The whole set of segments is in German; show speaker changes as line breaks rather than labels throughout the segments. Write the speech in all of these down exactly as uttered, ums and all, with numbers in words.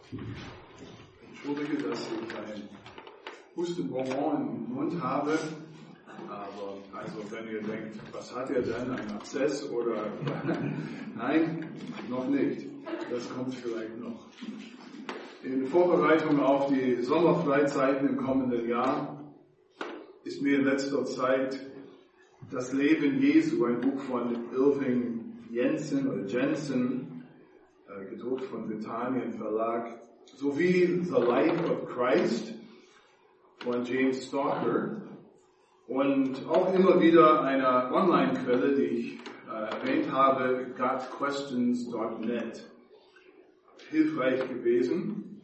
Entschuldige, dass ich ein Hustenbonbon im Mund habe, aber also wenn ihr denkt, was hat er denn, ein Abszess oder nein, noch nicht. Das kommt vielleicht noch. In Vorbereitung auf die Sommerfreizeiten im kommenden Jahr ist mir in letzter Zeit das Leben Jesu, ein Buch von Irving Jensen oder Jensen, äh, gedruckt von Britannien Verlag, sowie The Life of Christ von James Stalker und auch immer wieder eine Online-Quelle, die ich äh, erwähnt habe, got questions dot net. Hilfreich gewesen.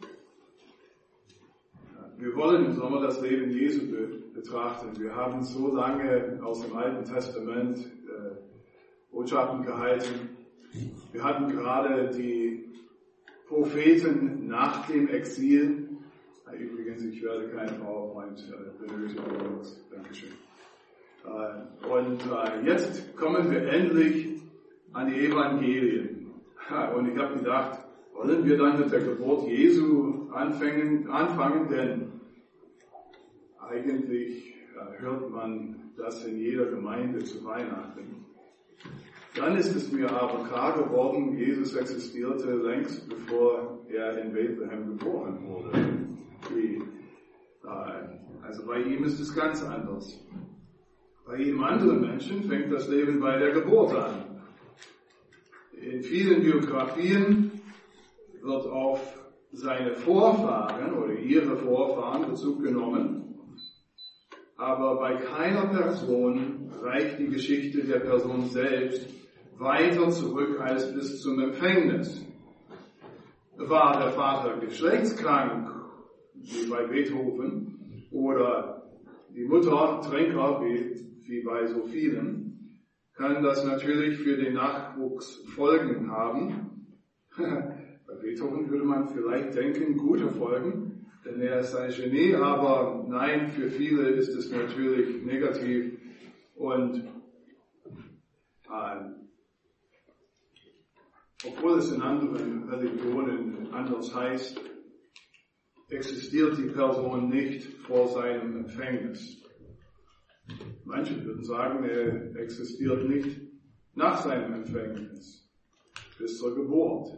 Wir wollen im Sommer das Leben Jesu betrachten. Wir haben so lange aus dem Alten Testament äh, Botschaften gehalten. Wir hatten gerade die Propheten nach dem Exil. Übrigens, ich werde keinen PowerPoint äh, benötigen. Dankeschön. Äh, und äh, jetzt kommen wir endlich an die Evangelien. Und ich habe gedacht, wollen wir dann mit der Geburt Jesu anfangen, anfangen? Denn eigentlich äh, hört man das in jeder Gemeinde zu Weihnachten. Dann ist es mir aber klar geworden, Jesus existierte längst, bevor er in Bethlehem geboren wurde. Die, äh, also bei ihm ist es ganz anders. Bei jedem anderen Menschen fängt das Leben bei der Geburt an. In vielen Biografien wird auf seine Vorfahren oder ihre Vorfahren Bezug genommen, aber bei keiner Person reicht die Geschichte der Person selbst weiter zurück als bis zum Empfängnis. War der Vater geschlechtskrank, wie bei Beethoven, oder die Mutter Trinker, wie, wie bei so vielen, kann das natürlich für den Nachwuchs Folgen haben. Bei Beethoven würde man vielleicht denken, gute Folgen, denn er ist ein Genie, aber nein, für viele ist es natürlich negativ. Und äh, obwohl es in anderen Religionen anders heißt, existiert die Person nicht vor seinem Empfängnis. Manche würden sagen, er existiert nicht nach seinem Empfängnis, bis zur Geburt.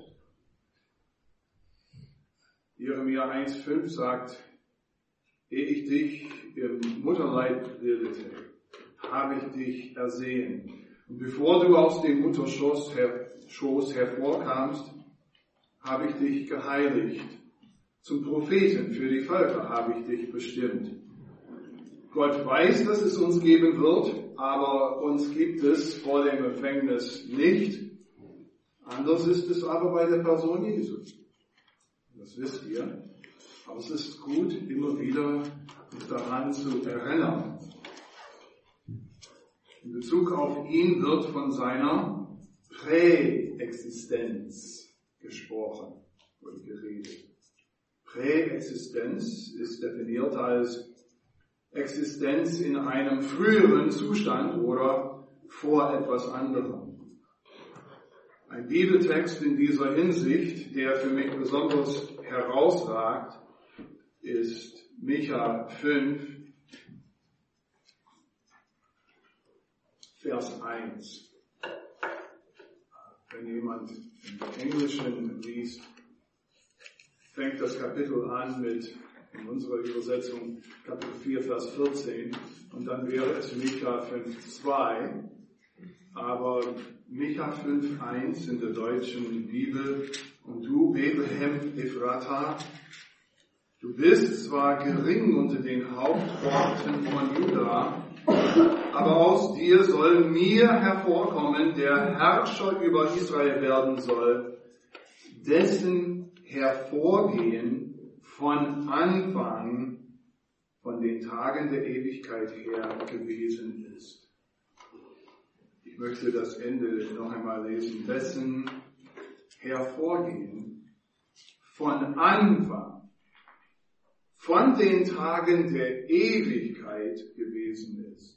Jeremia eins Komma fünf sagt, ehe ich dich im Mutterleib bildete, habe ich dich ersehen. Und bevor du aus dem Mutterschoß her, Schoß hervorkamst, habe ich dich geheiligt. Zum Propheten für die Völker habe ich dich bestimmt. Gott weiß, dass es uns geben wird, aber uns gibt es vor dem Empfängnis nicht. Anders ist es aber bei der Person Jesu. Das wisst ihr. Aber es ist gut, immer wieder daran zu erinnern. In Bezug auf ihn wird von seiner Präexistenz gesprochen oder geredet. Präexistenz ist definiert als Existenz in einem früheren Zustand oder vor etwas anderem. Ein Bibeltext in dieser Hinsicht, der für mich besonders herausragt, ist Micha fünf, Vers eins. Wenn jemand im Englischen liest, fängt das Kapitel an mit, in unserer Übersetzung, Kapitel vier, Vers vierzehn, und dann wäre es Micha fünf, zwei, aber Micha fünf, eins in der deutschen Bibel, und du, Bethlehem Ephrata, du bist zwar gering unter den Hauptorten von Juda, aber aus dir soll mir hervorkommen, der Herrscher über Israel werden soll, dessen Hervorgehen von Anfang, von den Tagen der Ewigkeit her gewesen ist. Ich möchte das Ende noch einmal lesen. Dessen Hervorgehen von Anfang, von den Tagen der Ewigkeit gewesen ist.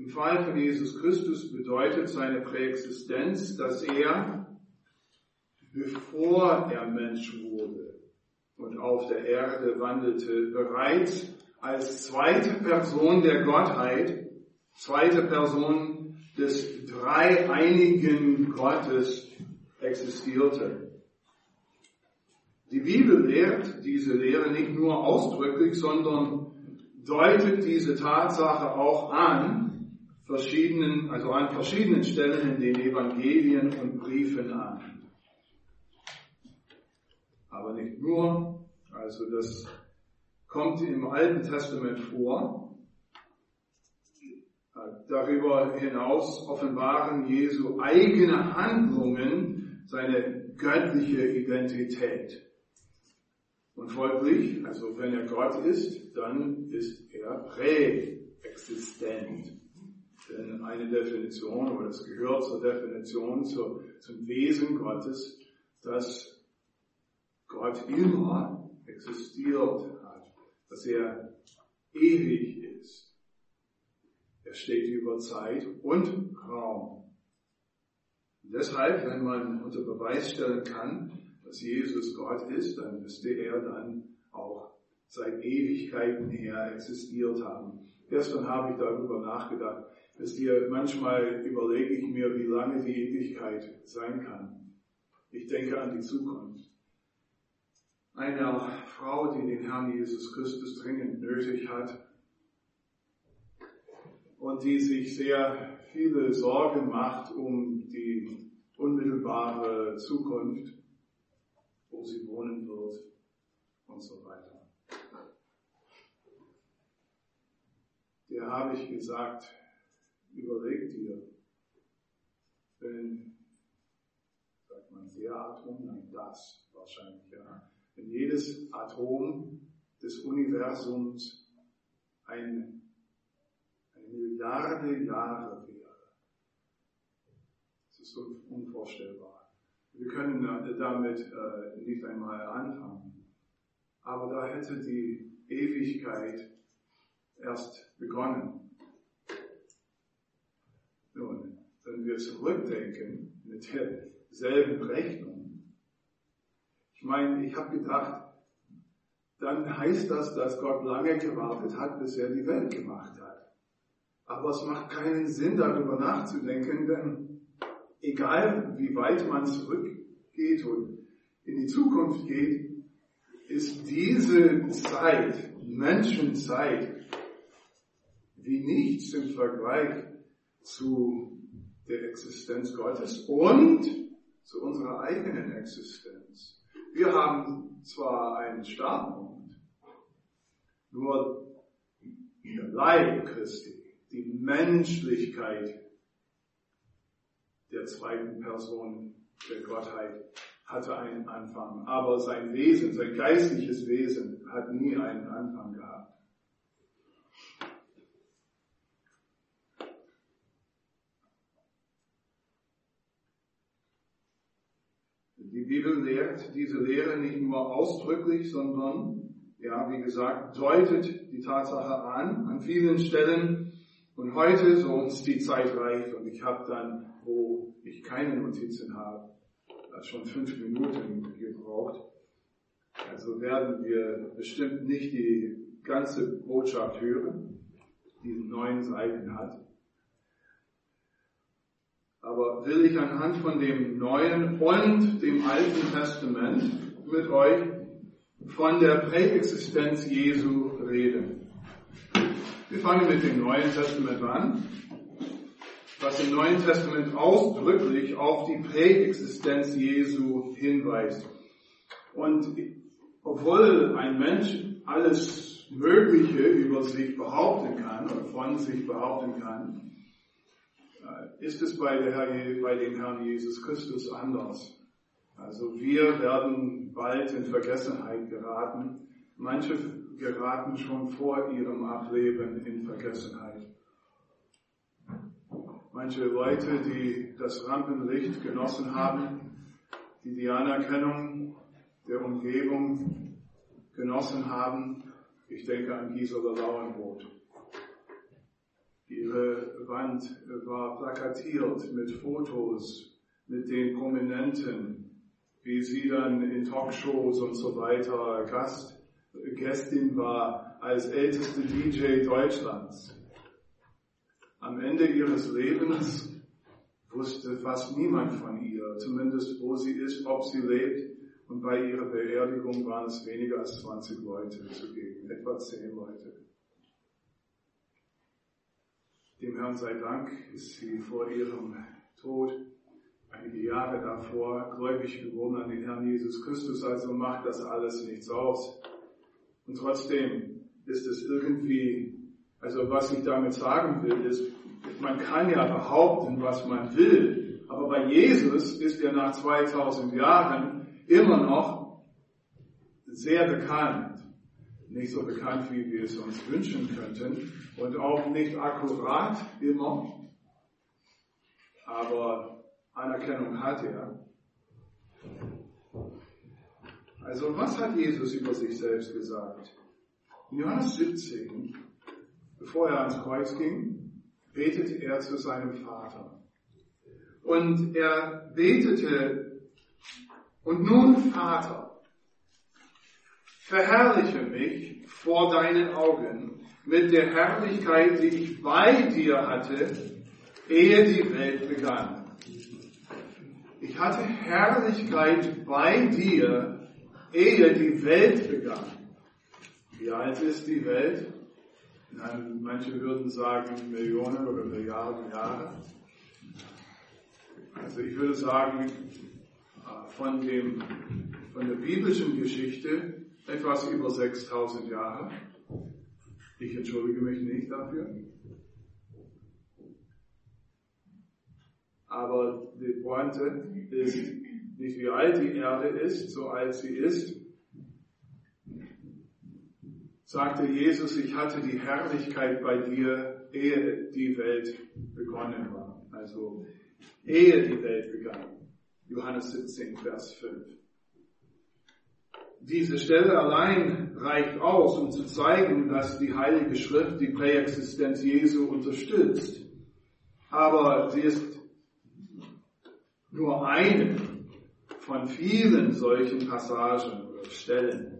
Im Fall von Jesus Christus bedeutet seine Präexistenz, dass er, bevor er Mensch wurde und auf der Erde wandelte, bereits als zweite Person der Gottheit, zweite Person des dreieinigen Gottes existierte. Die Bibel lehrt diese Lehre nicht nur ausdrücklich, sondern deutet diese Tatsache auch an, verschiedenen, also an verschiedenen Stellen in den Evangelien und Briefen an. Aber nicht nur, also das kommt im Alten Testament vor. Darüber hinaus offenbaren Jesu eigene Handlungen seine göttliche Identität. Und folglich, also wenn er Gott ist, dann ist er präexistent. Denn eine Definition, oder es gehört zur Definition, zur, zum Wesen Gottes, dass Gott immer existiert hat, dass er ewig ist. Er steht über Zeit und Raum. Und deshalb, wenn man unter Beweis stellen kann, dass Jesus Gott ist, dann müsste er dann auch seit Ewigkeiten her existiert haben. Gestern habe ich darüber nachgedacht, dass dir manchmal überlege ich mir, wie lange die Ewigkeit sein kann. Ich denke an die Zukunft. Eine Frau, die den Herrn Jesus Christus dringend nötig hat und die sich sehr viele Sorgen macht um die unmittelbare Zukunft, wo sie wohnen wird und so weiter. Der habe ich gesagt, überleg dir, wenn, sagt man der Atom, nein, das wahrscheinlich, ja, wenn jedes Atom des Universums ein, eine Milliarde Jahre wäre. Das ist so unvorstellbar. Wir können damit äh, nicht einmal anfangen. Aber da hätte die Ewigkeit erst begonnen. Nun, wenn wir zurückdenken mit derselben Rechnung, ich meine, ich habe gedacht, dann heißt das, dass Gott lange gewartet hat, bis er die Welt gemacht hat. Aber es macht keinen Sinn, darüber nachzudenken, denn egal wie weit man zurückgeht und in die Zukunft geht, ist diese Zeit, Menschenzeit, wie nichts im Vergleich zu der Existenz Gottes und zu unserer eigenen Existenz. Wir haben zwar einen Startpunkt, nur der Leib Christi, die Menschlichkeit der zweiten Person der Gottheit hatte einen Anfang, aber sein Wesen, sein geistliches Wesen hat nie einen Anfang gehabt. Die Bibel lehrt diese Lehre nicht nur ausdrücklich, sondern, ja, wie gesagt, deutet die Tatsache an, an vielen Stellen. Und heute, so uns die Zeit reicht, und ich habe dann, wo ich keine Notizen habe, schon fünf Minuten gebraucht. Also werden wir bestimmt nicht die ganze Botschaft hören, die neun Seiten hat. Aber will ich anhand von dem Neuen und dem Alten Testament mit euch von der Präexistenz Jesu reden. Wir fangen mit dem Neuen Testament an, was im Neuen Testament ausdrücklich auf die Präexistenz Jesu hinweist. Und obwohl ein Mensch alles Mögliche über sich behaupten kann oder von sich behaupten kann, ist es bei, der Herr, bei dem Herrn Jesus Christus anders. Also wir werden bald in Vergessenheit geraten. Manche geraten schon vor ihrem Ableben in Vergessenheit. Manche Leute, die das Rampenlicht genossen haben, die die Anerkennung der Umgebung genossen haben, ich denke an Gisela Lauenroth, Ihre Wand war plakatiert mit Fotos, mit den Prominenten, wie sie dann in Talkshows und so weiter Gast, Gästin war als älteste D J Deutschlands. Am Ende ihres Lebens wusste fast niemand von ihr, zumindest wo sie ist, ob sie lebt. Und bei ihrer Beerdigung waren es weniger als zwanzig Leute zugegen, etwa zehn Leute. Dem Herrn sei Dank ist sie vor ihrem Tod einige Jahre davor gläubig geworden an den Herrn Jesus Christus, also macht das alles nichts aus. Und trotzdem ist es irgendwie, also was ich damit sagen will, ist, man kann ja behaupten, was man will, aber bei Jesus ist er nach zweitausend Jahren immer noch sehr bekannt. Nicht so bekannt, wie wir es uns wünschen könnten und auch nicht akkurat immer, aber Anerkennung hat er. Also was hat Jesus über sich selbst gesagt? In Johannes siebzehn, bevor er ans Kreuz ging, betete er zu seinem Vater. Und er betete, und nun, Vater, verherrliche mich vor deinen Augen mit der Herrlichkeit, die ich bei dir hatte, ehe die Welt begann. Ich hatte Herrlichkeit bei dir, ehe die Welt begann. Wie alt ist die Welt? Nein, manche würden sagen Millionen oder Milliarden Jahre. Also ich würde sagen, von, dem, von der biblischen Geschichte etwas über sechstausend Jahre. Ich entschuldige mich nicht dafür. Aber die Pointe ist nicht, wie alt die Erde ist, so alt sie ist. Sagte Jesus, ich hatte die Herrlichkeit bei dir, ehe die Welt begonnen war. Also, ehe die Welt begann. Johannes siebzehn, Vers fünf. Diese Stelle allein reicht aus, um zu zeigen, dass die Heilige Schrift die Präexistenz Jesu unterstützt. Aber sie ist nur eine von vielen solchen Passagen oder Stellen,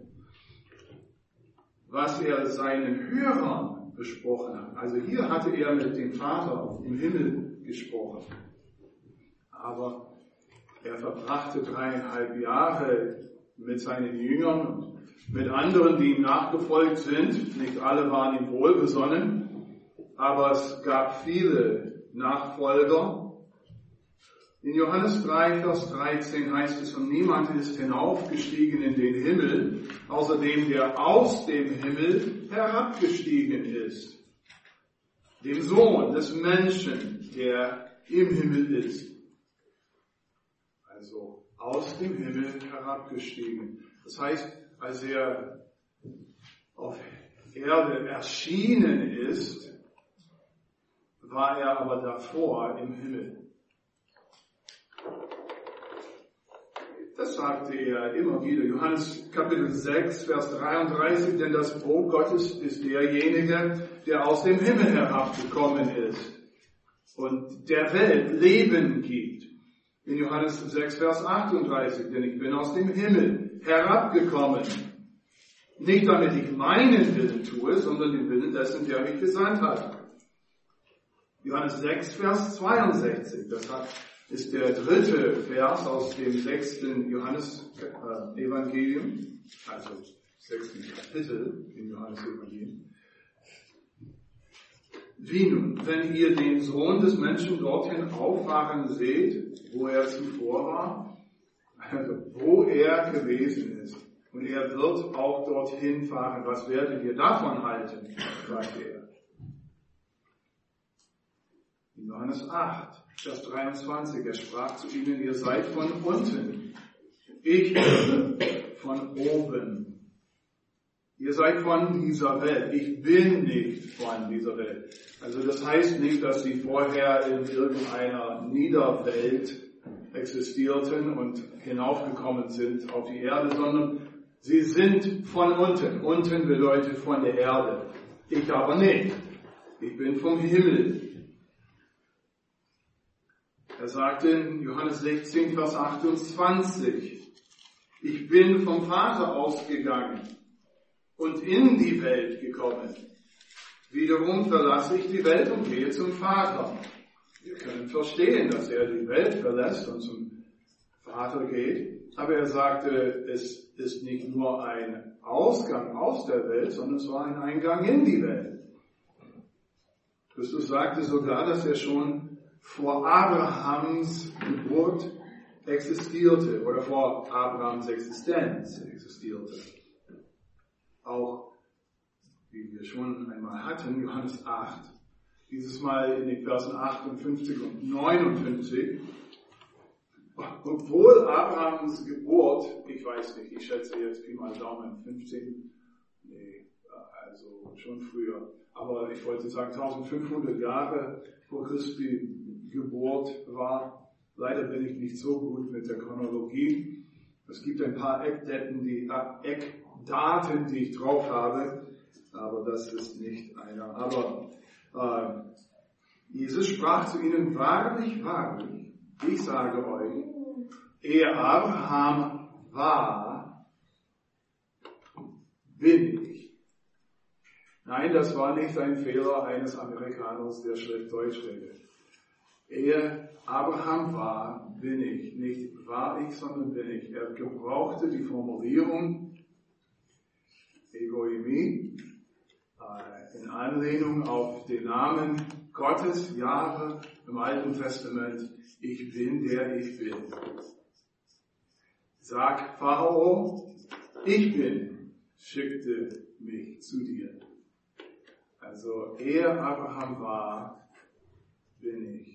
was er seinen Hörern besprochen hat. Also hier hatte er mit dem Vater im Himmel gesprochen. Aber er verbrachte dreieinhalb Jahre mit seinen Jüngern und mit anderen, die ihm nachgefolgt sind. Nicht alle waren ihm wohlgesonnen, aber es gab viele Nachfolger. In Johannes drei, Vers dreizehn heißt es, und niemand ist hinaufgestiegen in den Himmel, außer dem, der aus dem Himmel herabgestiegen ist. Dem Sohn des Menschen, der im Himmel ist. Also aus dem Himmel herabgestiegen. Das heißt, als er auf Erde erschienen ist, war er aber davor im Himmel. Das sagte er immer wieder. Johannes Kapitel sechs, Vers dreiunddreißig, denn das Brot Gottes ist derjenige, der aus dem Himmel herabgekommen ist und der Welt Leben gibt. In Johannes sechs, Vers achtunddreißig, denn ich bin aus dem Himmel herabgekommen. Nicht damit ich meinen Willen tue, sondern den Willen dessen, der mich gesandt hat. Johannes sechs, Vers zweiundsechzig, das hat ist der dritte Vers aus dem sechsten Johannes-Evangelium, also sechsten Kapitel im Johannes-Evangelium. Wie nun, wenn ihr den Sohn des Menschen dorthin auffahren seht, wo er zuvor war, also wo er gewesen ist, und er wird auch dorthin fahren, was werdet ihr davon halten, sagte er. In Johannes acht, Vers dreiundzwanzig, er sprach zu ihnen, ihr seid von unten, ich bin von oben. Ihr seid von dieser Welt, ich bin nicht von dieser Welt. Also das heißt nicht, dass sie vorher in irgendeiner Niederwelt existierten und hinaufgekommen sind auf die Erde, sondern sie sind von unten. Unten bedeutet von der Erde, ich aber nicht. ich bin vom Himmel. Er sagt in Johannes sechzehn, Vers achtundzwanzig, ich bin vom Vater ausgegangen und in die Welt gekommen. Wiederum verlasse ich die Welt und gehe zum Vater. Wir können verstehen, dass er die Welt verlässt und zum Vater geht. Aber er sagte, es ist nicht nur ein Ausgang aus der Welt, sondern es war ein Eingang in die Welt. Christus sagte sogar, dass er schon vor Abrahams Geburt existierte oder vor Abrahams Existenz existierte. Auch, wie wir schon einmal hatten, Johannes acht, dieses Mal in den Versen achtundfünfzig und neunundfünfzig, obwohl Abrahams Geburt, ich weiß nicht, ich schätze jetzt Pi mal Daumen, fünfzehn, nee, also schon früher, aber ich wollte sagen eintausendfünfhundert Jahre vor Christi Geburt war. Leider bin ich nicht so gut mit der Chronologie. Es gibt ein paar Eckdaten, die, äh, Eckdaten, die ich drauf habe, aber das ist nicht einer. Aber äh, Jesus sprach zu ihnen, wahrlich, wahrlich, ich sage euch, ehe Abraham war, bin ich. Nein, das war nicht ein Fehler eines Amerikaners, der schlecht Deutsch redet. Ehe Abraham war, bin ich. Nicht war ich, sondern bin ich. Er gebrauchte die Formulierung Egoimi äh, in Anlehnung auf den Namen Gottes, Jahwe im Alten Testament. Ich bin, der ich bin. Sag Pharao, ich bin, schickte mich zu dir. Also, ehe Abraham war, bin ich.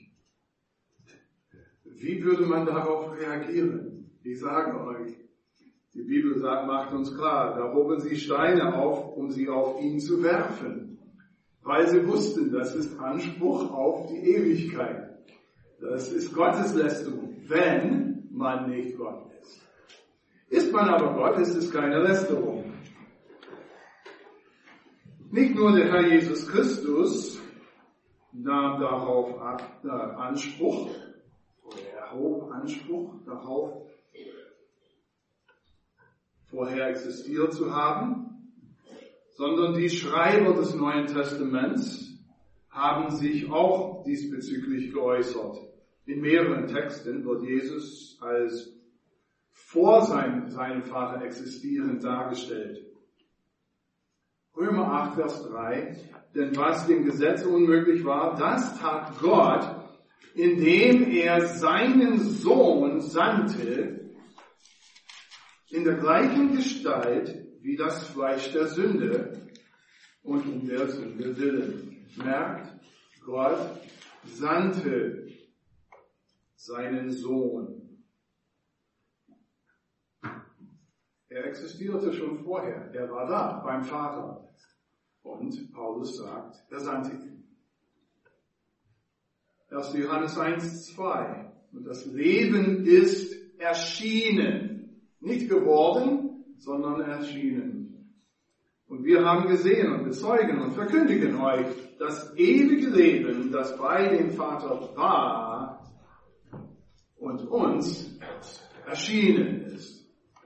Wie würde man darauf reagieren? Ich sage euch, die Bibel sagt, macht uns klar, da hoben sie Steine auf, um sie auf ihn zu werfen, weil sie wussten, das ist Anspruch auf die Ewigkeit. Das ist Gotteslästerung, wenn man nicht Gott ist. Ist man aber Gott, ist es keine Lästerung. Nicht nur der Herr Jesus Christus nahm darauf ab, äh, Anspruch, oder erhob Anspruch darauf, vorher existiert zu haben, sondern die Schreiber des Neuen Testaments haben sich auch diesbezüglich geäußert. In mehreren Texten wird Jesus als vor seinem, seinem Vater existierend dargestellt. Römer acht, Vers drei, denn was dem Gesetz unmöglich war, das tat Gott, indem er seinen Sohn sandte, in der gleichen Gestalt wie das Fleisch der Sünde und um der Sünde willen. Merkt, Gott sandte seinen Sohn. Er existierte schon vorher. Er war da beim Vater. Und Paulus sagt, er sandte ihn. erster Johannes eins, zwei. Und das Leben ist erschienen. Nicht geworden, sondern erschienen. Und wir haben gesehen und bezeugen und verkündigen euch das ewige Leben, das bei dem Vater war und uns erschienen ist.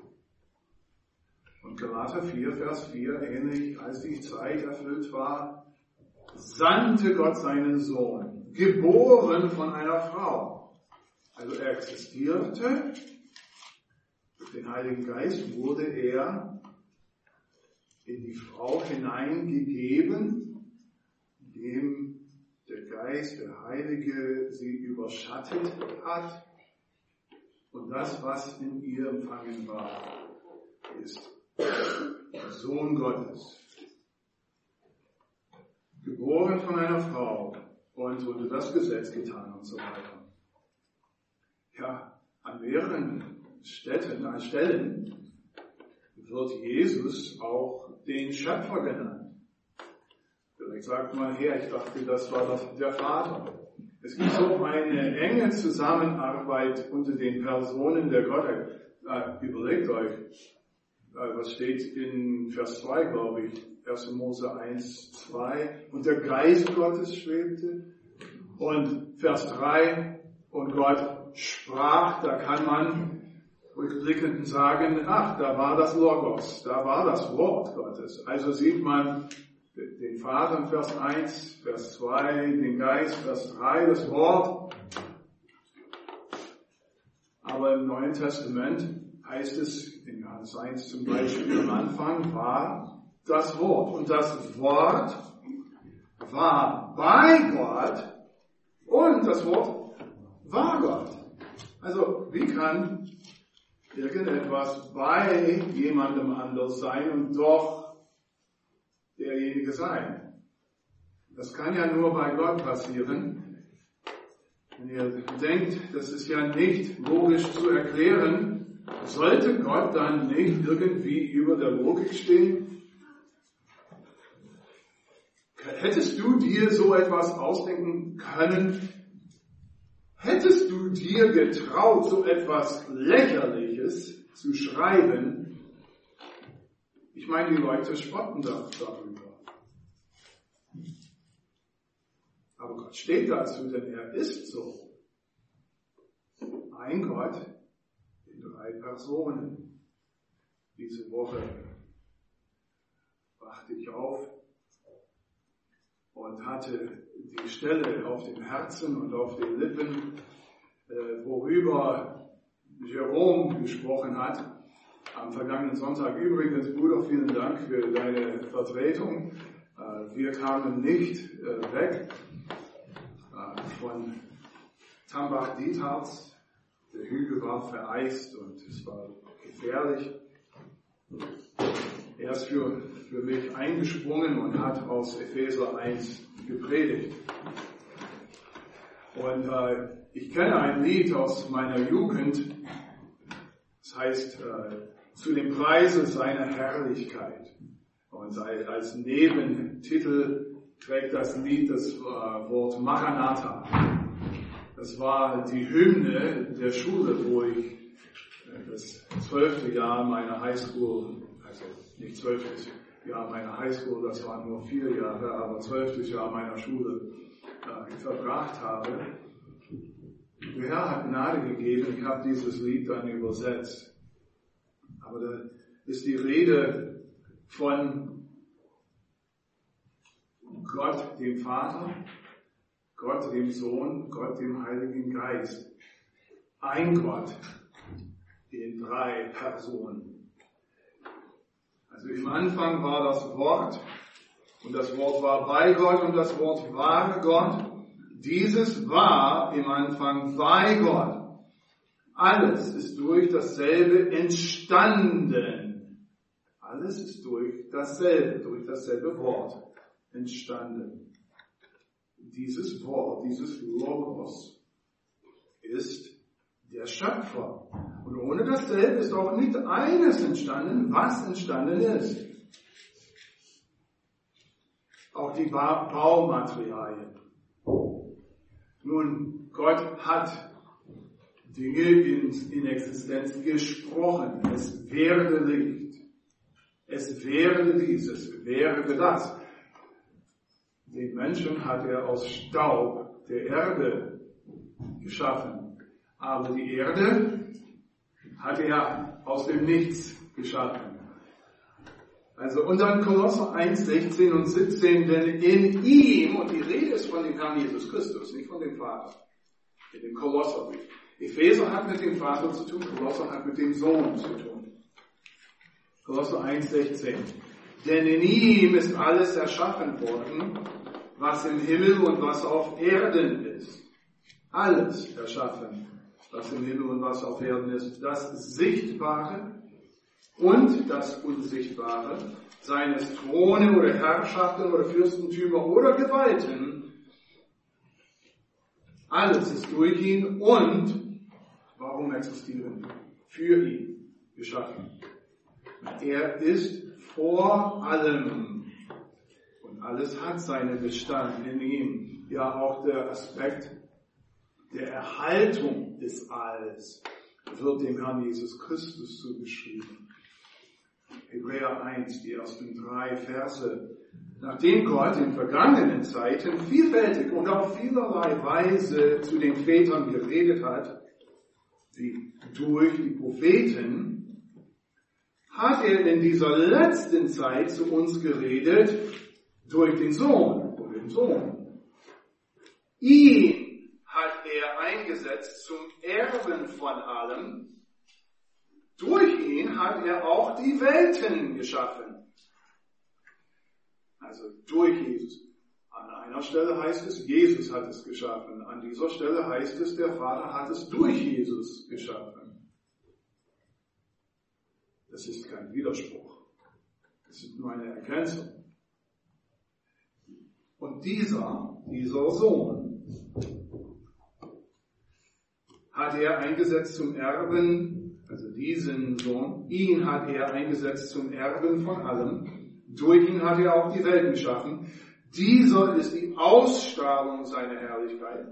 Und Galater vier, Vers vier, ähnlich als die Zeit erfüllt war, sandte Gott seinen Sohn, geboren von einer Frau. Also er existierte, durch den Heiligen Geist wurde er in die Frau hineingegeben, indem der Geist, der Heilige, sie überschattet hat. Und das, was in ihr empfangen war, ist der Sohn Gottes. Geboren von einer Frau und wurde das Gesetz getan und so weiter. Ja, an mehreren Städten, an Stellen wird Jesus auch den Schöpfer genannt. Vielleicht sagt man, her, ich dachte, das war das, der Vater. Es gibt so eine enge Zusammenarbeit unter den Personen der Gottheit. Äh, überlegt euch, äh, was steht in Vers zwei, glaube ich. erster Mose eins, zwei. Und der Geist Gottes schwebte. Und Vers drei. Und Gott sprach, da kann man rückblickend sagen, ach, da war das Logos, da war das Wort Gottes. Also sieht man den Vater in Vers eins, Vers zwei, den Geist, Vers drei, das Wort. Aber im Neuen Testament heißt es, in Johannes eins zum Beispiel, am Anfang war das Wort. Und das Wort war bei Gott und das Wort war Gott. Also, wie kann irgendetwas bei jemandem anders sein und doch derjenige sein? Das kann ja nur bei Gott passieren. Wenn ihr denkt, das ist ja nicht logisch zu erklären, sollte Gott dann nicht irgendwie über der Logik stehen? Hättest du dir so etwas ausdenken können? Hättest du dir getraut, so etwas Lächerliches zu schreiben? Ich meine, die Leute spotten darüber. Aber Gott steht dazu, denn er ist so. Ein Gott in drei Personen. Diese Woche wachte ich auf und hatte die Stelle auf dem Herzen und auf den Lippen, äh, worüber Jerome gesprochen hat. Am vergangenen Sonntag übrigens, Bruder, vielen Dank für deine Vertretung. Äh, wir kamen nicht äh, weg äh, von Tambach-Dietharz. Der Hügel war vereist und es war gefährlich. Er ist für, für mich eingesprungen und hat aus Epheser eins gepredigt. Und äh, ich kenne ein Lied aus meiner Jugend, das heißt, äh, zu dem Preise seiner Herrlichkeit. Und als Nebentitel trägt das Lied das äh, Wort Maranatha. Das war die Hymne der Schule, wo ich äh, das zwölfte Jahr meiner Highschool, also nicht zwölftes Jahr meiner Highschool, das waren nur vier Jahre, aber zwölftes Jahr meiner Schule äh, verbracht habe. Der Herr hat Gnade gegeben, ich habe dieses Lied dann übersetzt. Aber da ist die Rede von Gott, dem Vater, Gott, dem Sohn, Gott, dem Heiligen Geist. Ein Gott in drei Personen. Also im Anfang war das Wort und das Wort war bei Gott und das Wort war Gott. Dieses war im Anfang bei Gott. Alles ist durch dasselbe entstanden. Alles ist durch dasselbe, durch dasselbe Wort entstanden. Dieses Wort, dieses Logos ist der Schöpfer. Und ohne dasselbe ist auch nicht eines entstanden, was entstanden ist. Auch die ba- Baumaterialien. Nun, Gott hat Dinge in, in Existenz gesprochen. Es werde Licht. Es werde dieses, werde das. Den Menschen hat er aus Staub der Erde geschaffen. Aber die Erde hat er aus dem Nichts geschaffen. Also, und dann Kolosser eins, sechzehn und siebzehn, denn in ihm, und die Rede ist von dem Herrn Jesus Christus, nicht von dem Vater, in dem Kolosserbrief. Epheser hat mit dem Vater zu tun, Kolosser hat mit dem Sohn zu tun. Kolosser eins, sechzehn. Denn in ihm ist alles erschaffen worden, was im Himmel und was auf Erden ist. Alles erschaffen, was im Himmel und was auf Erden ist. Das Sichtbare und das Unsichtbare, seien es Throne oder Herrschaften oder Fürstentümer oder Gewalten. Alles ist durch ihn und, warum existieren? Für ihn geschaffen. Er ist vor allem und alles hat seinen Bestand in ihm. Ja, auch der Aspekt der Erhaltung des Alls wird dem Herrn Jesus Christus zugeschrieben. Hebräer eins, die ersten drei Verse. Nachdem Gott in vergangenen Zeiten vielfältig und auf vielerlei Weise zu den Vätern geredet hat, wie durch die Propheten, hat er in dieser letzten Zeit zu uns geredet durch den Sohn, durch den Sohn. Ihn hat er eingesetzt zum Erben von allem. Durch ihn hat er auch die Welten geschaffen. Also durch Jesus. An einer Stelle heißt es, Jesus hat es geschaffen. An dieser Stelle heißt es, der Vater hat es durch Jesus geschaffen. Das ist kein Widerspruch. Das ist nur eine Ergänzung. Und dieser, dieser Sohn hat er eingesetzt zum Erben, also diesen Sohn, ihn hat er eingesetzt zum Erben von allem. Durch ihn hat er auch die Welt geschaffen. Dieser ist die Ausstrahlung seiner Herrlichkeit.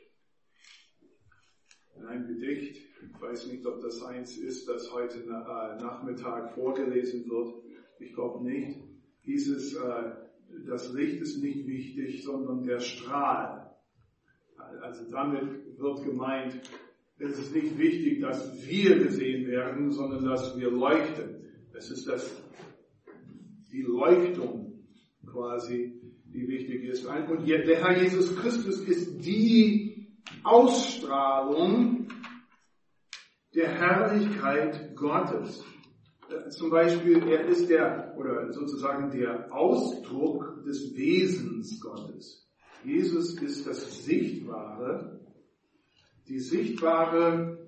In einem Gedicht, ich weiß nicht, ob das eins ist, das heute äh, Nachmittag vorgelesen wird, ich glaube nicht, hieß es, äh, das Licht ist nicht wichtig, sondern der Strahl. Also damit wird gemeint, es ist nicht wichtig, dass wir gesehen werden, sondern dass wir leuchten. Es ist das, die Leuchtung quasi, die wichtig ist. Und der Herr Jesus Christus ist die Ausstrahlung der Herrlichkeit Gottes. Zum Beispiel, er ist der, oder sozusagen der Ausdruck des Wesens Gottes. Jesus ist das Sichtbare, die sichtbare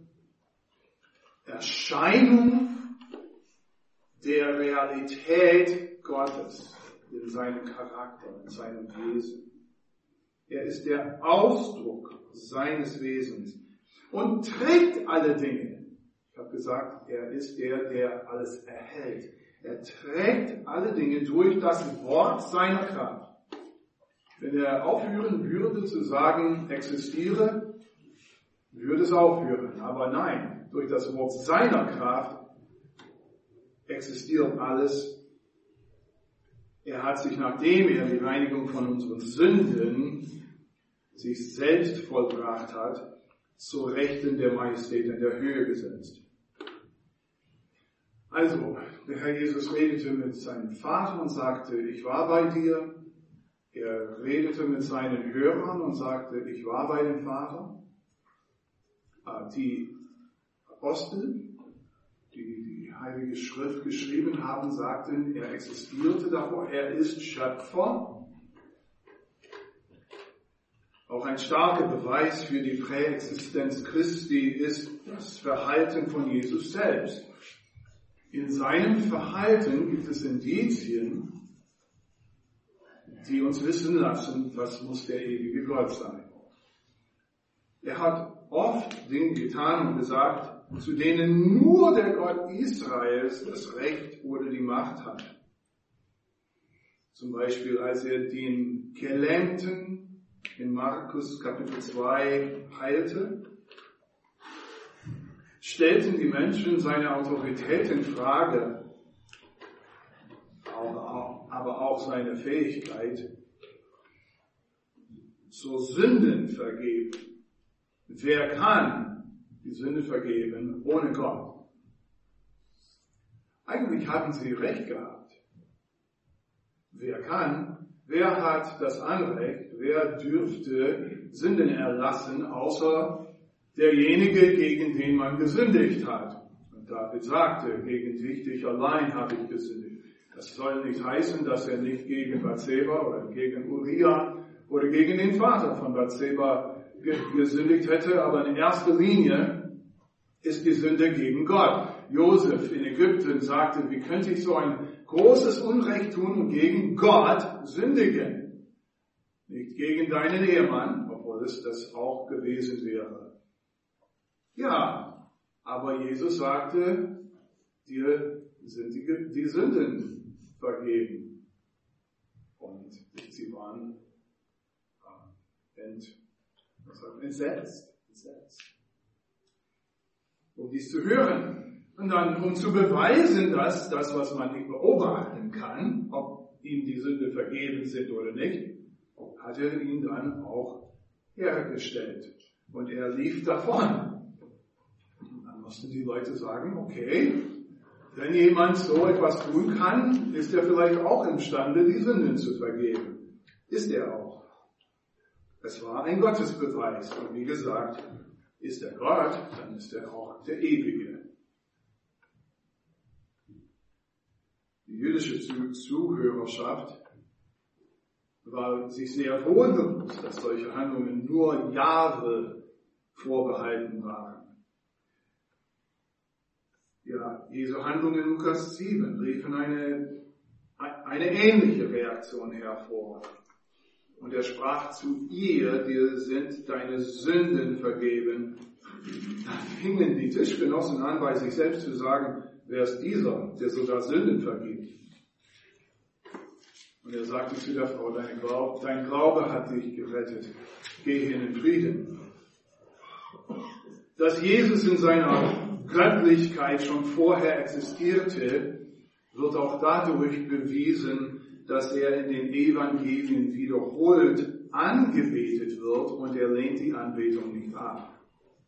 Erscheinung der Realität Gottes in seinem Charakter, in seinem Wesen. Er ist der Ausdruck seines Wesens und trägt alle Dinge. Ich habe gesagt, er ist der, der alles erhält. Er trägt alle Dinge durch das Wort seiner Kraft. Wenn er aufhören würde zu sagen, existiere, würde es aufhören. Aber nein, durch das Wort seiner Kraft existiert alles. Er hat sich, nachdem er die Reinigung von unseren Sünden sich selbst vollbracht hat, zur Rechten der Majestät in der Höhe gesetzt. Also, der Herr Jesus redete mit seinem Vater und sagte, ich war bei dir. Er redete mit seinen Hörern und sagte, ich war bei dem Vater. Die Apostel, die die Heilige Schrift geschrieben haben, sagten, er existierte davor, er ist Schöpfer. Auch ein starker Beweis für die Präexistenz Christi ist das Verhalten von Jesus selbst. In seinem Verhalten gibt es Indizien, die uns wissen lassen, was muss der ewige Gott sein. Er hat oft Dinge getan und gesagt, zu denen nur der Gott Israels das Recht oder die Macht hat. Zum Beispiel, als er den Gelähmten in Markus Kapitel zwei heilte, stellten die Menschen seine Autorität in Frage, aber auch seine Fähigkeit zur Sündenvergebung. Wer kann die Sünde vergeben ohne Gott? Eigentlich hatten sie recht gehabt. Wer kann? Wer hat das Anrecht? Wer dürfte Sünden erlassen, außer derjenige, gegen den man gesündigt hat? Und David sagte, gegen dich, dich allein habe ich gesündigt. Das soll nicht heißen, dass er nicht gegen Bathseba oder gegen Uriah oder gegen den Vater von Bathseba gesündigt hätte, aber in erster Linie ist die Sünde gegen Gott. Josef in Ägypten sagte, wie könnte ich so ein großes Unrecht tun und gegen Gott sündigen? Nicht gegen deinen Ehemann, obwohl es das auch gewesen wäre. Ja, aber Jesus sagte, dir sind die, die Sünden vergeben. Und sie waren äh, ent Entsetzt, entsetzt. Um dies zu hören, Und dann, um zu beweisen, dass das, was man nicht beobachten kann, ob ihm die Sünde vergeben sind oder nicht, hat er ihn dann auch hergestellt. Und er lief davon. Und dann mussten die Leute sagen, okay, wenn jemand so etwas tun kann, ist er vielleicht auch imstande, die Sünden zu vergeben. Ist er auch. Es war ein Gottesbeweis. Und wie gesagt, ist er Gott, dann ist er auch der Ewige. Die jüdische Zuhörerschaft war sich sehr wohl bewusst, dass solche Handlungen nur Jahwe vorbehalten waren. Ja, Jesu Handlungen in Lukas sieben riefen eine, eine ähnliche Reaktion hervor. Und er sprach zu ihr, dir sind deine Sünden vergeben. Da fingen die Tischgenossen an, bei sich selbst zu sagen, wer ist dieser, der sogar Sünden vergibt? Und er sagte zu der Frau, dein Glaube, dein Glaube hat dich gerettet. Geh hin in Frieden. Dass Jesus in seiner Göttlichkeit schon vorher existierte, wird auch dadurch bewiesen, dass er in den Evangelien wiederholt angebetet wird und er lehnt die Anbetung nicht ab.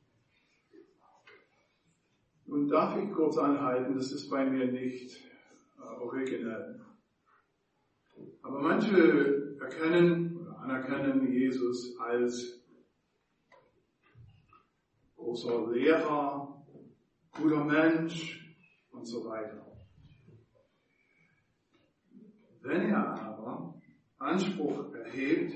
Nun darf ich kurz anhalten, das ist bei mir nicht äh, originell. Aber manche erkennen oder anerkennen Jesus als großer Lehrer, guter Mensch und so weiter. Wenn er aber Anspruch erhebt,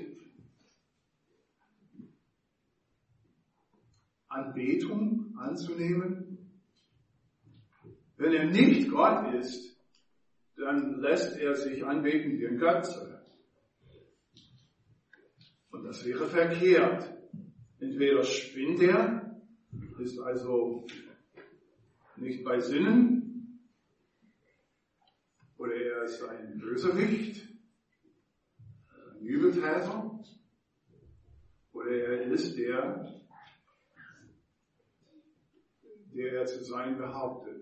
Anbetung anzunehmen, wenn er nicht Gott ist, dann lässt er sich anbeten wie ein Götze. Und das wäre verkehrt. Entweder spinnt er, ist also nicht bei Sinnen, oder er ist ein Bösewicht, ein Übeltäter, oder er ist der, der er zu sein behauptet.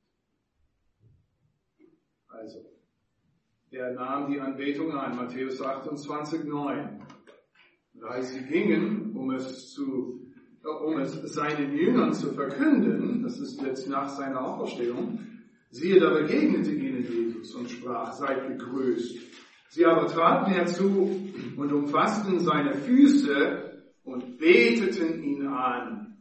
Also, er nahm die Anbetung an, Matthäus achtundzwanzig, neun. Da heißt, sie gingen, um es zu, um es seinen Jüngern zu verkünden, das ist jetzt nach seiner Auferstehung, siehe, da begegnete ihnen Jesus und sprach, seid gegrüßt. Sie aber traten herzu und umfassten seine Füße und beteten ihn an.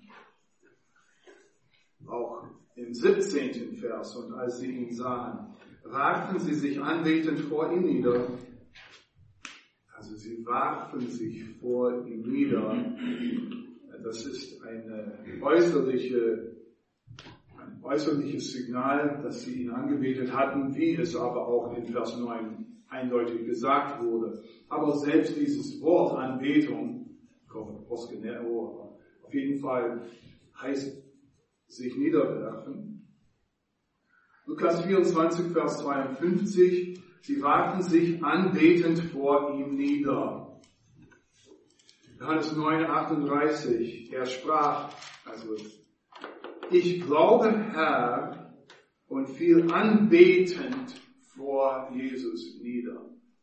Auch im siebzehnten Vers, und als sie ihn sahen, warfen sie sich anbetend vor ihm nieder. Also sie warfen sich vor ihm nieder. Das ist eine äußerliche, ein äußerliches Signal, dass sie ihn angebetet hatten, wie es aber auch in Vers neun eindeutig gesagt wurde. Aber selbst dieses Wort Anbetung, auf jeden Fall heißt sich niederwerfen. Lukas vierundzwanzig, Vers zweiundfünfzig, sie warfen sich anbetend vor ihm nieder. Johannes neun, achtunddreißig, er sprach, also, ich glaube, Herr, und fiel anbetend vor Jesus nieder.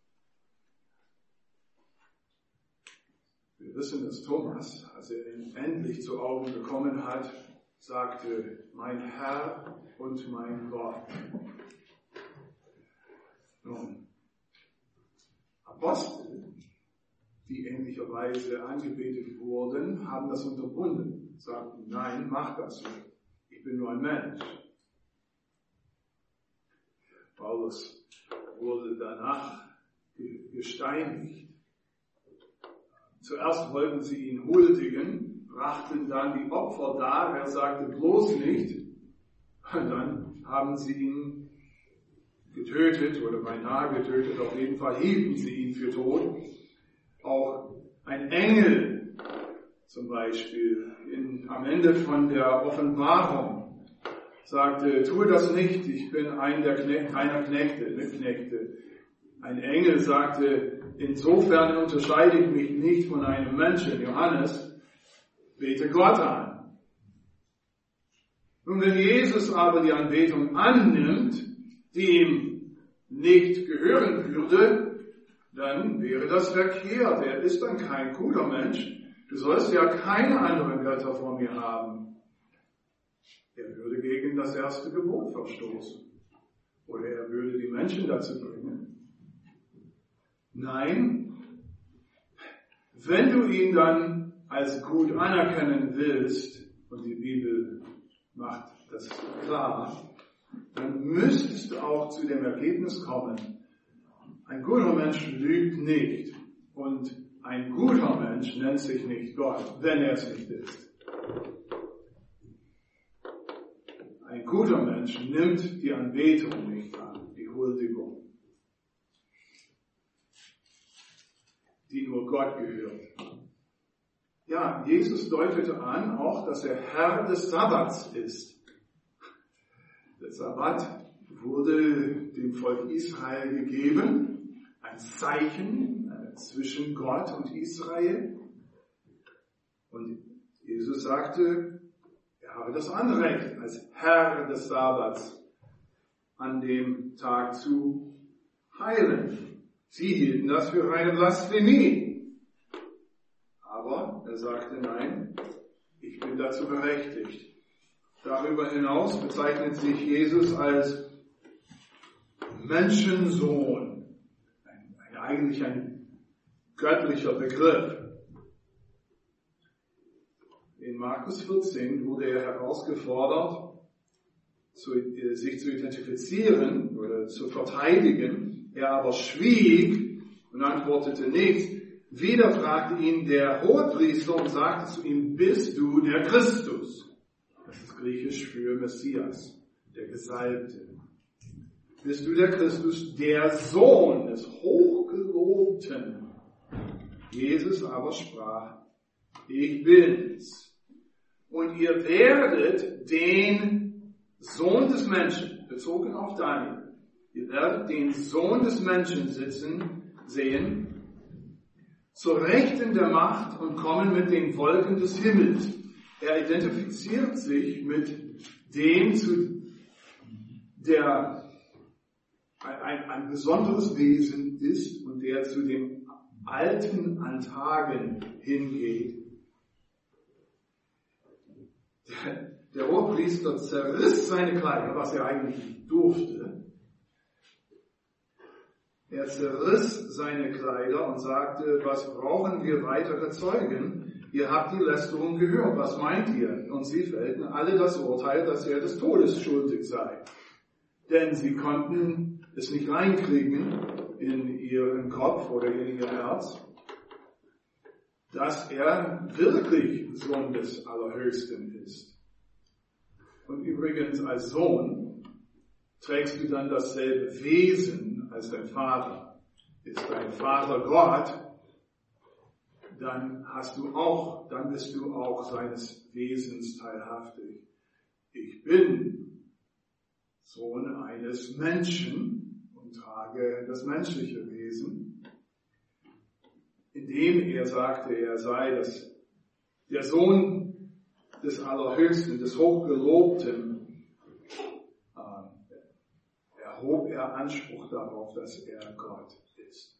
Wir wissen, dass Thomas, als er ihn endlich zu Augen bekommen hat, sagte, mein Herr und mein Gott. Nun, Apostel, die ähnlicherweise angebetet wurden, haben das unterbunden, sagten, nein, mach das nicht. Ich bin nur ein Mensch. Paulus wurde danach gesteinigt. Zuerst wollten sie ihn huldigen, brachten dann die Opfer dar, er sagte bloß nicht, und dann haben sie ihn getötet oder beinahe getötet, auf jeden Fall hielten sie ihn für tot. Auch ein Engel zum Beispiel in, am Ende von der Offenbarung sagte, tue das nicht, ich bin ein der Knechte, einer Knechte, Mitknechte. Ein Engel sagte, insofern unterscheide ich mich nicht von einem Menschen, Johannes, bete Gott an. Nun, wenn Jesus aber die Anbetung annimmt, die ihm nicht gehören würde, dann wäre das verkehrt. Er ist dann kein guter Mensch. Du sollst ja keine anderen Götter vor mir haben. Er würde gegen das erste Gebot verstoßen. Oder er würde die Menschen dazu bringen. Nein, wenn du ihn dann als gut anerkennen willst, und die Bibel macht das klar, dann müsstest du auch zu dem Ergebnis kommen, ein guter Mensch lügt nicht und ein guter Mensch nennt sich nicht Gott, wenn er es nicht ist. Ein guter Mensch nimmt die Anbetung nicht an, die Huldigung, die nur Gott gehört. Ja, Jesus deutete an auch, dass er Herr des Sabbats ist. Der Sabbat wurde dem Volk Israel gegeben, ein Zeichen äh, zwischen Gott und Israel. Und Jesus sagte, er habe das Anrecht, als Herr des Sabbats an dem Tag zu heilen. Sie hielten das für eine Blasphemie. Aber er sagte, nein, ich bin dazu berechtigt. Darüber hinaus bezeichnet sich Jesus als Menschensohn. Ein, ein, eigentlich ein göttlicher Begriff. In Markus vierzehn wurde er herausgefordert, zu, äh, sich zu identifizieren oder zu verteidigen. Er aber schwieg und antwortete nichts. Wieder fragte ihn der Hohepriester und sagte zu ihm, bist du der Christus? Das ist griechisch für Messias, der Gesalbte. Bist du der Christus, der Sohn des Hochgelobten? Jesus aber sprach, ich bin's. Und ihr werdet den Sohn des Menschen, bezogen auf Daniel, ihr werdet den Sohn des Menschen sitzen, sehen, zur Rechten der Macht und kommen mit den Wolken des Himmels. Er identifiziert sich mit dem, zu der ein, ein besonderes Wesen ist und der zu dem Alten an Tagen hingeht. Der, der Hohepriester zerriss seine Kleider, was er eigentlich nicht durfte. Er zerriss seine Kleider und sagte, was brauchen wir weitere Zeugen? Ihr habt die Lästerung gehört, was meint ihr? Und sie fällten alle das Urteil, dass er des Todes schuldig sei. Denn sie konnten es nicht reinkriegen in ihren Kopf oder in ihr Herz, dass er wirklich Sohn des Allerhöchsten ist. Und übrigens als Sohn trägst du dann dasselbe Wesen als dein Vater. Ist dein Vater Gott, dann hast du auch, dann bist du auch seines Wesens teilhaftig. Ich bin Sohn eines Menschen und trage das menschliche Wesen, indem er sagte, er sei das, der Sohn des Allerhöchsten, des Hochgelobten, äh, erhob er Anspruch darauf, dass er Gott ist.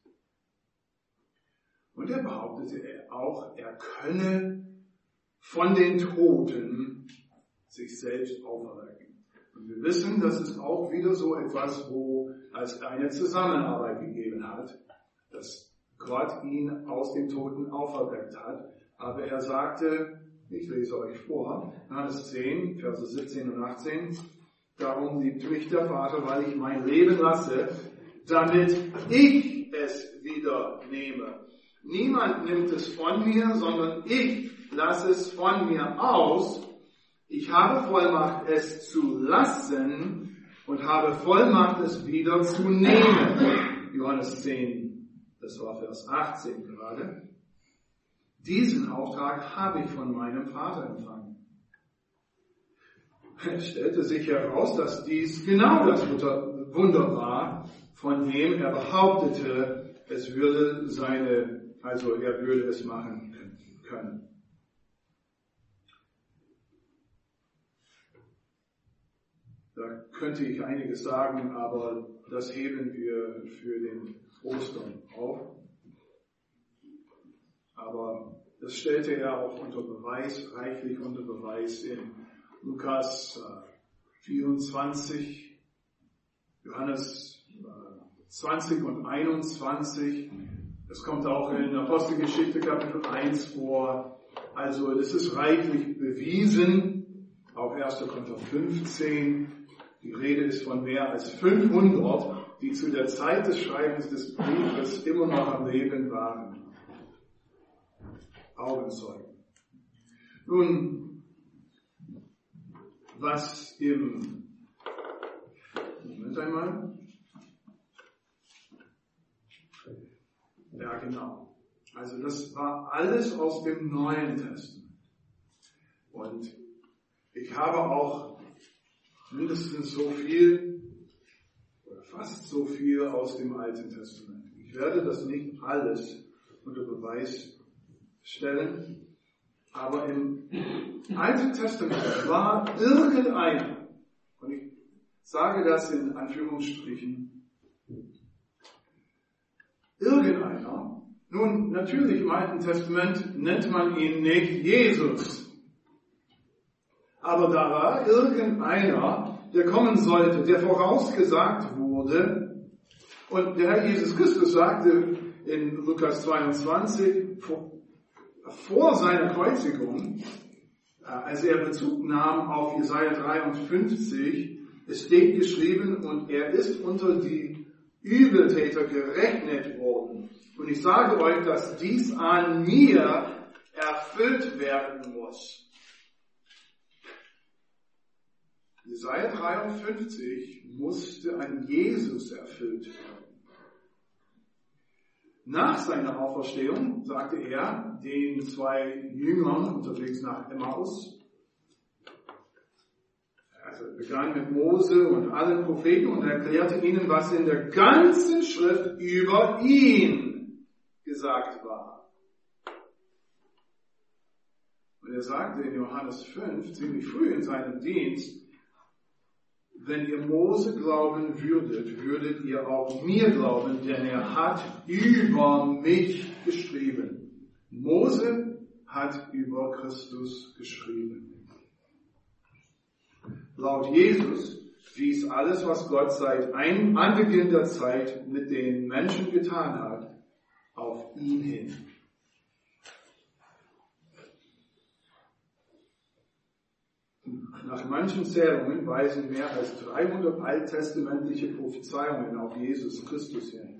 Und er behauptete auch, er könne von den Toten sich selbst auferwecken. Und wir wissen, dass es auch wieder so etwas, wo es eine Zusammenarbeit gegeben hat, dass Gott ihn aus den Toten auferweckt hat. Aber er sagte, ich lese euch vor, Johannes zehn, Verse siebzehn und achtzehn, darum liebt mich der Vater, weil ich mein Leben lasse, damit ich es wieder nehme. Niemand nimmt es von mir, sondern ich lasse es von mir aus. Ich habe Vollmacht, es zu lassen und habe Vollmacht, es wieder zu nehmen. Johannes zehn, das war Vers achtzehn gerade. Diesen Auftrag habe ich von meinem Vater empfangen. Es stellte sich heraus, dass dies genau das Wunder war, von dem er behauptete, es würde seine, also er würde es machen können. Da könnte ich einiges sagen, aber das heben wir für den Ostern auf. Aber das stellte er auch unter Beweis, reichlich unter Beweis in Lukas vierundzwanzig, Johannes zwanzig und einundzwanzig. Das kommt auch in Apostelgeschichte Kapitel eins vor. Also das ist reichlich bewiesen. Auch erster Korinther fünfzehn. Die Rede ist von mehr als fünfhundert, die zu der Zeit des Schreibens des Briefes immer noch am Leben waren. Augenzeugen. Nun, was im, Moment einmal. Ja, genau. Also das war alles aus dem Neuen Testament. Und ich habe auch mindestens so viel, oder fast so viel aus dem Alten Testament. Ich werde das nicht alles unter Beweis stellen, aber im Alten Testament war irgendeiner, und ich sage das in Anführungsstrichen, irgendeiner, nun natürlich im Alten Testament nennt man ihn nicht Jesus, aber da war irgendeiner, der kommen sollte, der vorausgesagt wurde, und der Herr Jesus Christus sagte in Lukas zweiundzwanzig, vor, vor seiner Kreuzigung, als er Bezug nahm auf Jesaja dreiundfünfzig, es steht geschrieben, und er ist unter die Übeltäter gerechnet worden. Und ich sage euch, dass dies an mir erfüllt werden muss. Jesaja dreiundfünfzig musste an Jesus erfüllt werden. Nach seiner Auferstehung sagte er den zwei Jüngern unterwegs nach Emmaus, also er begann mit Mose und allen Propheten und erklärte ihnen, was in der ganzen Schrift über ihn gesagt war. Und er sagte in Johannes fünf, ziemlich früh in seinem Dienst, wenn ihr Mose glauben würdet, würdet ihr auch mir glauben, denn er hat über mich geschrieben. Mose hat über Christus geschrieben. Laut Jesus wies alles, was Gott seit Anbeginn der Zeit mit den Menschen getan hat, auf ihn hin. Nach manchen Zählungen weisen mehr als dreihundert alttestamentliche Prophezeiungen auf Jesus Christus hin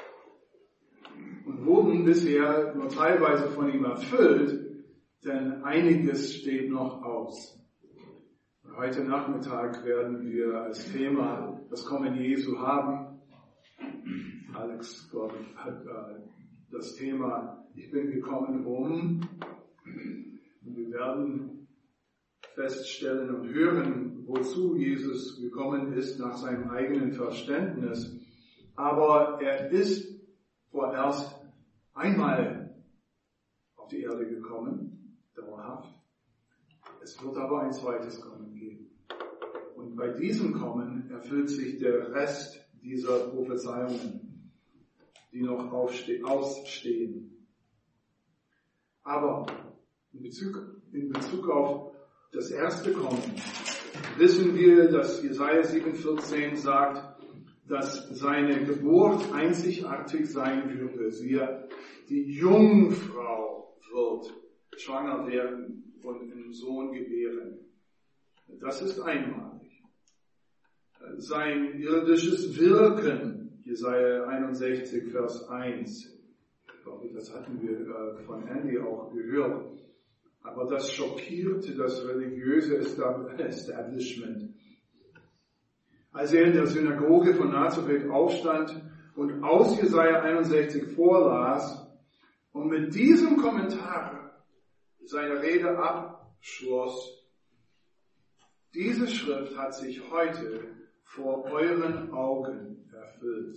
und wurden bisher nur teilweise von ihm erfüllt, denn einiges steht noch aus. Und heute Nachmittag werden wir als Thema das Kommen Jesu haben. Alex, glaube ich, hat äh, das Thema Ich bin gekommen um. Und wir werden feststellen und hören, wozu Jesus gekommen ist nach seinem eigenen Verständnis. Aber er ist vorerst einmal auf die Erde gekommen, dauerhaft. Es wird aber ein zweites Kommen geben. Und bei diesem Kommen erfüllt sich der Rest dieser Prophezeiungen, die noch ausstehen. Aber in Bezug, in Bezug auf das erste Kommen wissen wir, dass Jesaja sieben vierzehn sagt, dass seine Geburt einzigartig sein würde. Sie, die Jungfrau wird schwanger werden und einen Sohn gebären. Das ist einmalig. Sein irdisches Wirken, Jesaja einundsechzig, Vers eins. Ich glaube, das hatten wir von Andy auch gehört. Aber das schockierte das religiöse Establishment. Als er in der Synagoge von Nazareth aufstand und aus Jesaja einundsechzig vorlas und mit diesem Kommentar seine Rede abschloss, diese Schrift hat sich heute vor euren Augen erfüllt.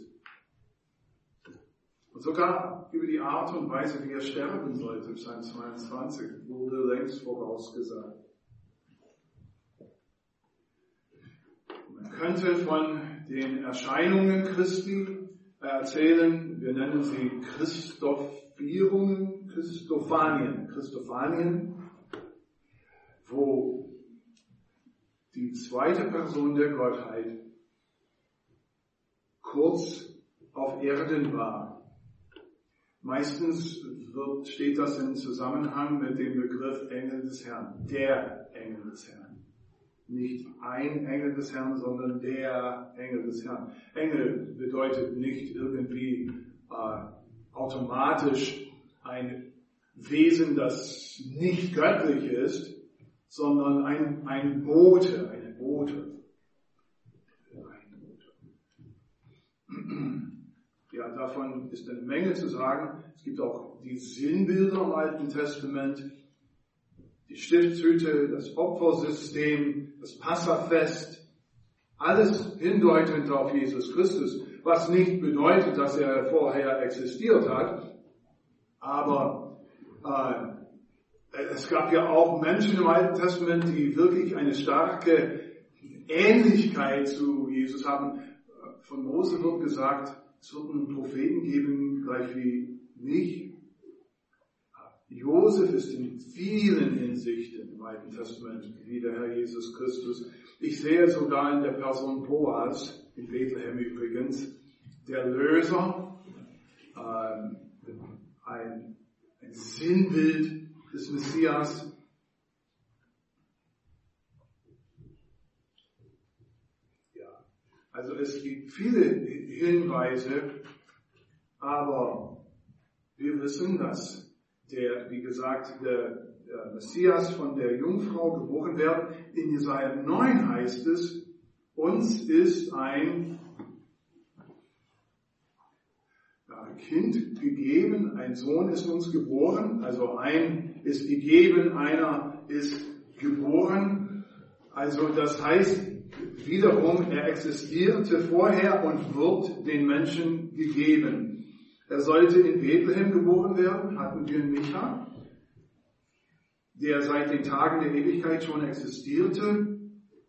Und sogar über die Art und Weise, wie er sterben sollte, Psalm zweiundzwanzig, wurde längst vorausgesagt. könnte von den Erscheinungen Christi erzählen. Wir nennen sie Christophierungen, Christophanien, Christophanien, wo die zweite Person der Gottheit kurz auf Erden war. Meistens wird, steht das in Zusammenhang mit dem Begriff Engel des Herrn, der Engel des Herrn. Nicht ein Engel des Herrn, sondern der Engel des Herrn. Engel bedeutet nicht irgendwie äh, automatisch ein Wesen, das nicht göttlich ist, sondern ein, ein Bote, eine Bote. Ein Bote. Ja, davon ist eine Menge zu sagen. Es gibt auch die Sinnbilder im Alten Testament. Die Stiftshüte, das Opfersystem, das Passafest, alles hindeutend auf Jesus Christus, was nicht bedeutet, dass er vorher existiert hat, aber äh, es gab ja auch Menschen im Alten Testament, die wirklich eine starke Ähnlichkeit zu Jesus haben. Von Mose wird gesagt, es wird einen Propheten geben, gleich wie mich. Josef ist in vielen Hinsichten im Alten Testament wie der Herr Jesus Christus. Ich sehe sogar in der Person Boas, in Bethlehem übrigens, der Löser, ähm, ein, ein Sinnbild des Messias. Ja, also es gibt viele Hinweise, aber wir wissen, dass der, wie gesagt, der, der Messias von der Jungfrau geboren wird. In Jesaja neun heißt es, uns ist ein ja, Kind gegeben, ein Sohn ist uns geboren, also ein ist gegeben, einer ist geboren. Also das heißt wiederum, er existierte vorher und wird den Menschen gegeben. Er sollte in Bethlehem geboren werden, hatten wir Micha, der seit den Tagen der Ewigkeit schon existierte.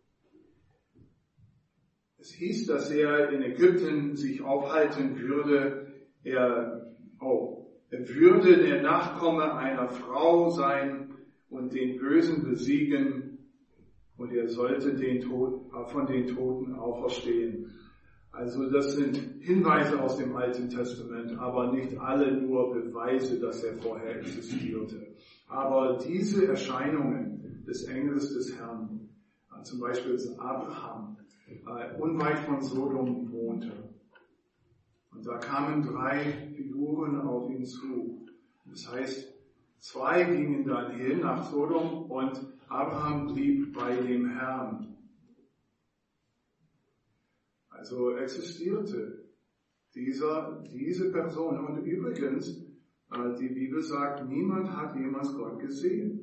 Es hieß, dass er in Ägypten sich aufhalten würde. Er, oh, er würde der Nachkomme einer Frau sein und den Bösen besiegen, und er sollte den Tod, von den Toten auferstehen. Also das sind Hinweise aus dem Alten Testament, aber nicht alle nur Beweise, dass er vorher existierte. Aber diese Erscheinungen des Engels des Herrn, zum Beispiel dass Abraham unweit von Sodom wohnte, und da kamen drei Figuren auf ihn zu. Das heißt, zwei gingen dann hin nach Sodom und Abraham blieb bei dem Herrn. Also existierte dieser, diese Person. Und übrigens, die Bibel sagt, niemand hat jemals Gott gesehen.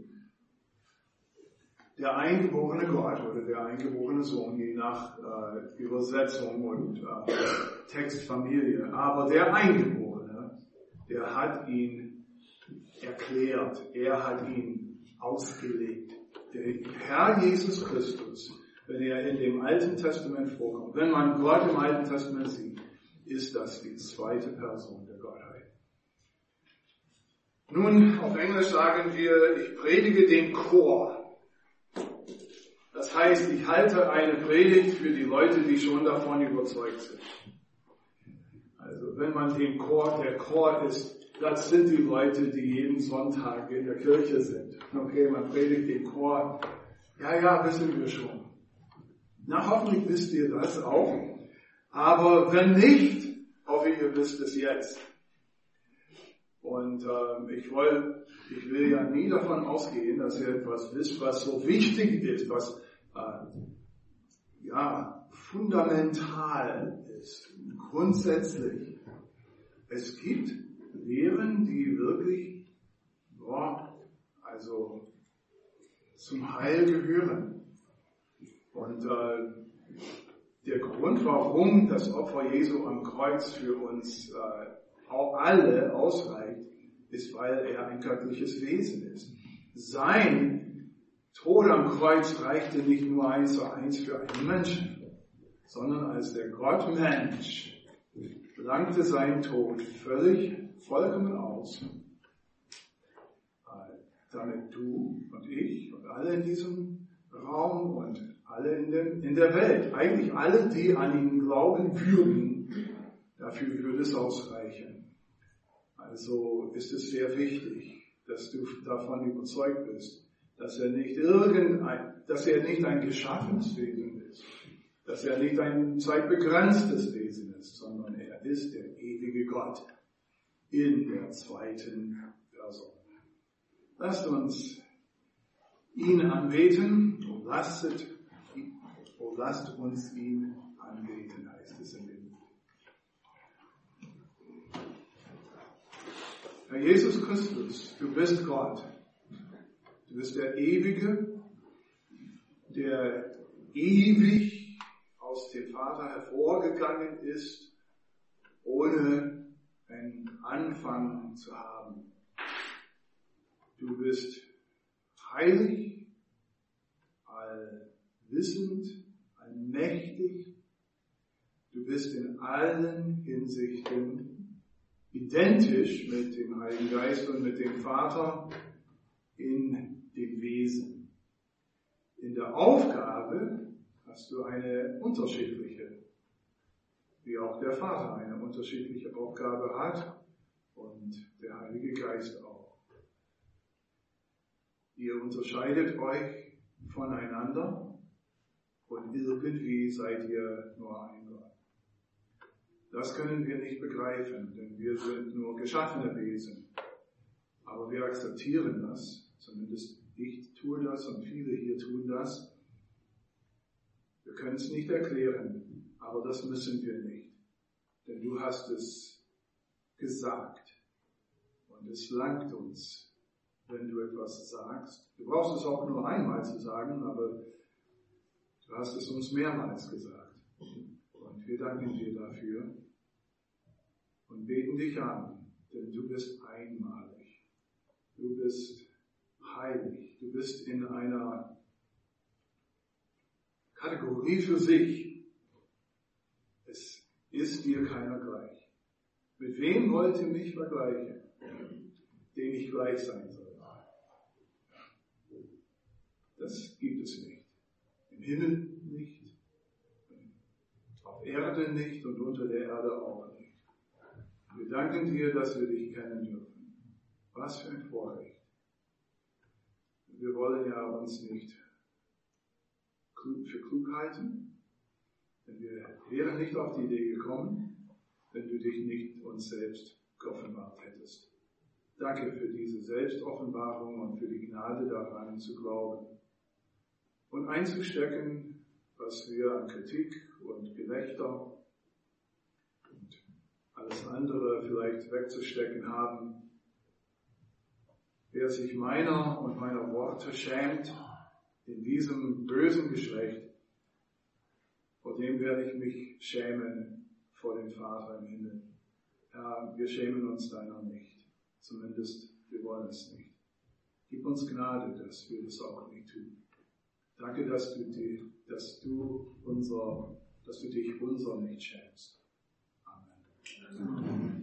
Der eingeborene Gott oder der eingeborene Sohn, je nach äh, Übersetzung und äh, Textfamilie. Aber der Eingeborene, der hat ihn erklärt, er hat ihn ausgelegt. Der Herr Jesus Christus, wenn er in dem Alten Testament vorkommt, wenn man Gott im Alten Testament sieht, ist das die zweite Person der Gottheit. Nun, auf Englisch sagen wir, ich predige den Chor. Das heißt, ich halte eine Predigt für die Leute, die schon davon überzeugt sind. Also wenn man den Chor, der Chor ist, das sind die Leute, die jeden Sonntag in der Kirche sind. Okay, man predigt den Chor. Ja, ja, wissen wir schon. Na, hoffentlich wisst ihr das auch. Aber wenn nicht, hoffe ich, ihr wisst es jetzt. Und ähm, ich, will, ich will ja nie davon ausgehen, dass ihr etwas wisst, was so wichtig ist, was äh, ja fundamental ist, grundsätzlich. Es gibt Lehren, die wirklich ja, also zum Heil gehören. Und äh, der Grund, warum das Opfer Jesu am Kreuz für uns äh, auch alle ausreicht, ist, weil er ein göttliches Wesen ist. Sein Tod am Kreuz reichte nicht nur eins zu eins für einen Menschen. sondern als der Gottmensch langte sein Tod völlig, vollkommen aus, damit du und ich und alle in diesem Raum und alle in, dem, in der Welt, eigentlich alle, die an ihn glauben würden, dafür würde es ausreichen. Also ist es sehr wichtig, dass du davon überzeugt bist, dass er nicht irgendein, dass er nicht ein geschaffenes Wesen ist, dass er nicht ein zeitbegrenztes Wesen ist, sondern er ist der ewige Gott in der zweiten Person. Lasst uns ihn anbeten, und lasst, oh, lasst uns ihn anbeten, heißt es in dem. Herr Jesus Christus, du bist Gott. Du bist der Ewige, der ewig aus dem Vater hervorgegangen ist, ohne einen Anfang zu haben. Du bist heilig, allwissend, allmächtig. Du bist in allen Hinsichten identisch mit dem Heiligen Geist und mit dem Vater in dem Wesen. In der Aufgabe hast du eine unterschiedliche, wie auch der Vater eine unterschiedliche Aufgabe hat und der Heilige Geist auch. Ihr unterscheidet euch voneinander und irgendwie seid ihr nur ein Gott. Das können wir nicht begreifen, denn wir sind nur geschaffene Wesen. Aber wir akzeptieren das, zumindest ich tue das und viele hier tun das. Wir können es nicht erklären, aber das müssen wir nicht. Denn du hast es gesagt und es langt uns, wenn du etwas sagst. Du brauchst es auch nur einmal zu sagen, aber du hast es uns mehrmals gesagt. Und wir danken dir dafür und beten dich an, denn du bist einmalig. Du bist heilig. Du bist in einer Kategorie für sich. Es ist dir keiner gleich. Mit wem wollt ihr mich vergleichen, dem ich gleich sein soll? Das gibt es nicht. Im Himmel nicht, auf Erde nicht und unter der Erde auch nicht. Wir danken dir, dass wir dich kennen dürfen. Was für ein Vorrecht. Wir wollen ja uns nicht für klug halten, denn wir wären nicht auf die Idee gekommen, wenn du dich nicht uns selbst geoffenbart hättest. Danke für diese Selbstoffenbarung und für die Gnade daran zu glauben und einzustecken, was wir an Kritik und Gelächter und alles andere vielleicht wegzustecken haben. Wer sich meiner und meiner Worte schämt, in diesem bösen Geschlecht, vor dem werde ich mich schämen vor dem Vater im Himmel. Herr, wir schämen uns deiner nicht. Zumindest, wir wollen es nicht. Gib uns Gnade, dass wir das auch nicht tun. Danke, dass du, die, dass du, unser, dass du dich unser nicht schämst. Amen. Amen.